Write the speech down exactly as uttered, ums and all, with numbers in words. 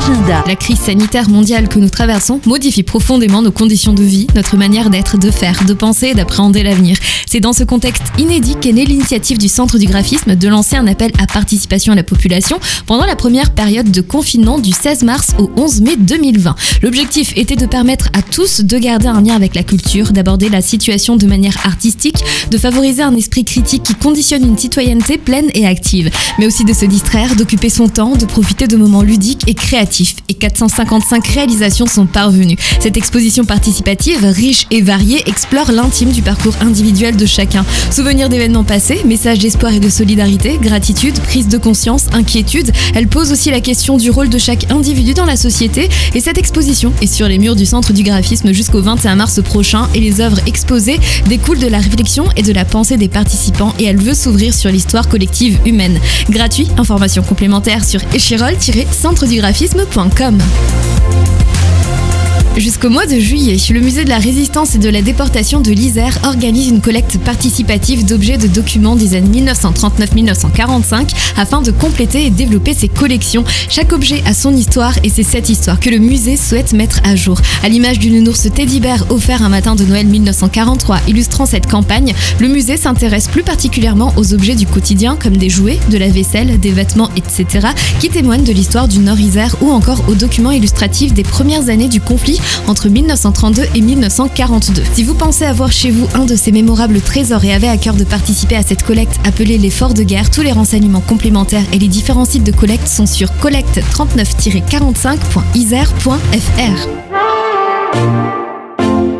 Agenda. La crise sanitaire mondiale que nous traversons modifie profondément nos conditions de vie, notre manière d'être, de faire, de penser et d'appréhender l'avenir. C'est dans ce contexte inédit qu'est née l'initiative du Centre du graphisme de lancer un appel à participation à la population pendant la première période de confinement du seize mars au onze mai deux mille vingt. L'objectif était de permettre à tous de garder un lien avec la culture, d'aborder la situation de manière artistique, de favoriser un esprit critique qui conditionne une citoyenneté pleine et active, mais aussi de se distraire, d'occuper son temps, de profiter de moments ludiques et créatifs. Et quatre cent cinquante-cinq réalisations sont parvenues. Cette exposition participative, riche et variée, explore l'intime du parcours individuel de chacun. Souvenirs d'événements passés, messages d'espoir et de solidarité, gratitude, prise de conscience, inquiétude. Elle pose aussi la question du rôle de chaque individu dans la société. Et cette exposition est sur les murs du Centre du graphisme jusqu'au vingt et un mars prochain. Et les œuvres exposées découlent de la réflexion et de la pensée des participants. Et elle veut s'ouvrir sur l'histoire collective humaine. Gratuit, informations complémentaires sur échirol tiret centre du graphisme point com. Jusqu'au mois de juillet, le musée de la Résistance et de la déportation de l'Isère organise une collecte participative d'objets de documents des années mille neuf cent trente-neuf à mille neuf cent quarante-cinq afin de compléter et développer ses collections. Chaque objet a son histoire et c'est cette histoire que le musée souhaite mettre à jour. À l'image du nounours Teddy Bear offert un matin de Noël mille neuf cent quarante-trois illustrant cette campagne, le musée s'intéresse plus particulièrement aux objets du quotidien comme des jouets, de la vaisselle, des vêtements, et cetera qui témoignent de l'histoire du Nord-Isère ou encore aux documents illustratifs des premières années du conflit entre mille neuf cent trente-deux et mille neuf cent quarante-deux. Si vous pensez avoir chez vous un de ces mémorables trésors et avez à cœur de participer à cette collecte appelée l'effort de guerre, tous les renseignements complémentaires et les différents sites de collecte sont sur collecte trente-neuf tiret quarante-cinq point isère point f r.